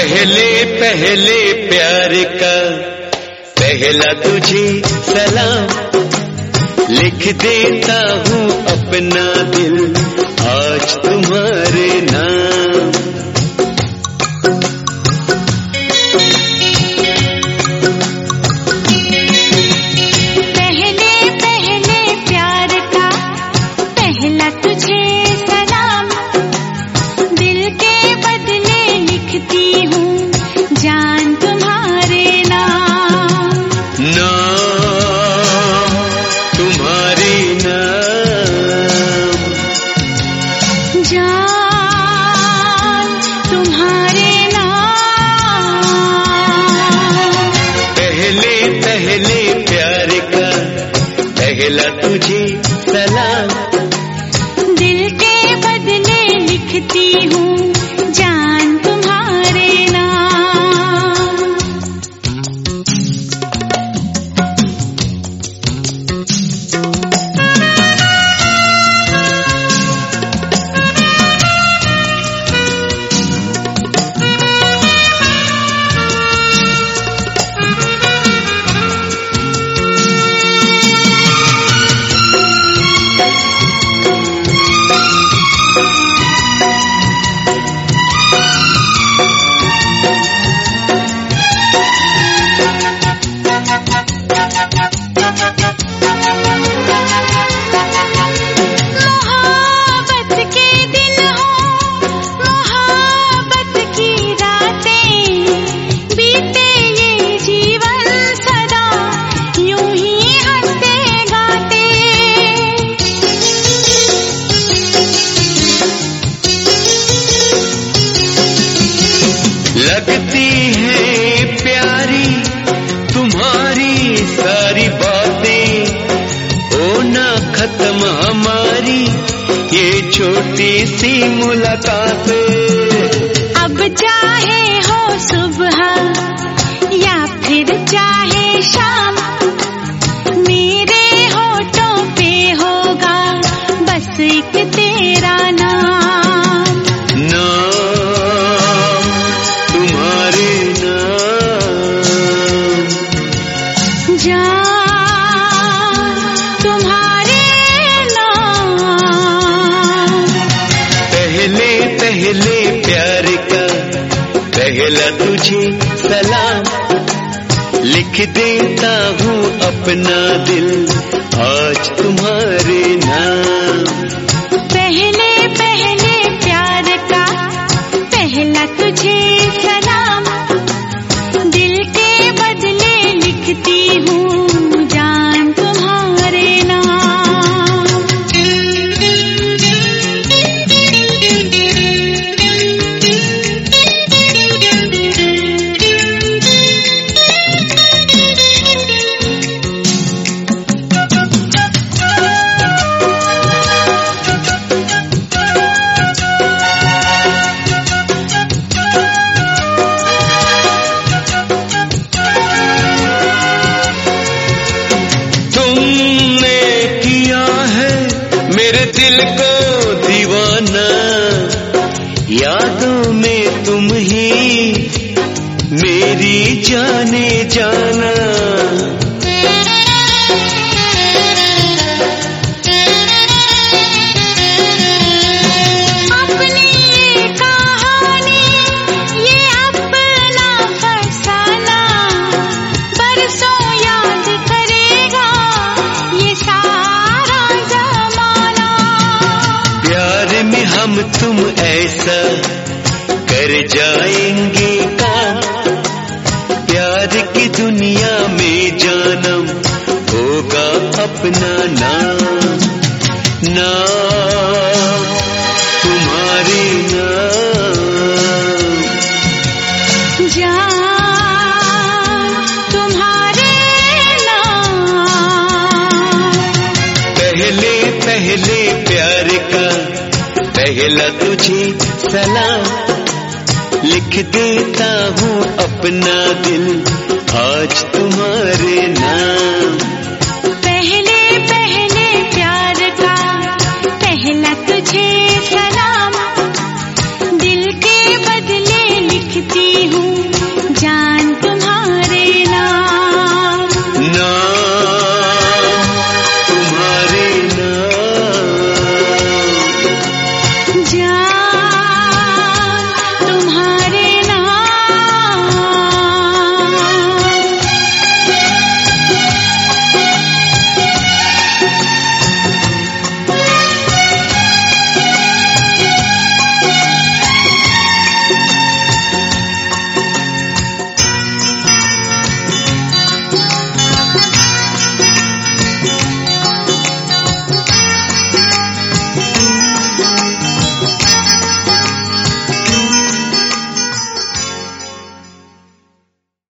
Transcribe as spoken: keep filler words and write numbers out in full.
पहले पहले प्यार का पहला तुझे सलाम, लिख देता हूँ अपना दिल आज तुम्हारे नाम। पहले पहले प्यार का पहला तुझे सलाम, दिल के बदले लिखती हूँ जान तुम्हारे नाम। नाम तुम्हारे नाम, जान तुम्हारे नाम। पहले पहले प्यार का पहला तुझे सलाम, दिल के बदले लिखती हूँ जान तुम्हारे नाम। मोहब्बत के दिन हो, मोहब्बत की रातें, बीते ये जीवन सदा यूं ही हंसते गाते। लगती है प्यारी तुम्हारी सारी बातें, ओ ना खत्म हमारी ये छोटी सी मुलाकातें। अब चाहे हो सुबह या फिर चाहे शाम, मेरे होठों पे होगा बस एक तेरा नाम। नाम तुम्हारे नाम, जान तुम्हारे नाम। पहले पहले प्यार का पहला तुझे सलाम, लिख देता हूँ अपना दिल आज तुम्हारे नाम। पहले पहले प्यार का पहला तुझे सलाम, दिल के बदले लिखती हूँ जान तुम्हारे नाम। तुमने किया है मेरे दिल को दीवाना, यादों में तुम ही मेरी जाने जाना। अपनी ये कहानी ये अपना फसाना, बरसों याद करेगा ये सारा जमाना। प्यार में हम तुम ऐसा कर जाएंगे काम, प्यार की दुनिया में जानम होगा अपना नाम। नाम तुम्हारे नाम, जान तुम्हारे नाम। पहले पहले प्यार का पहला तुझे सलाम, लिख देता हूँ अपना दिल आज तुम्हारे नाम।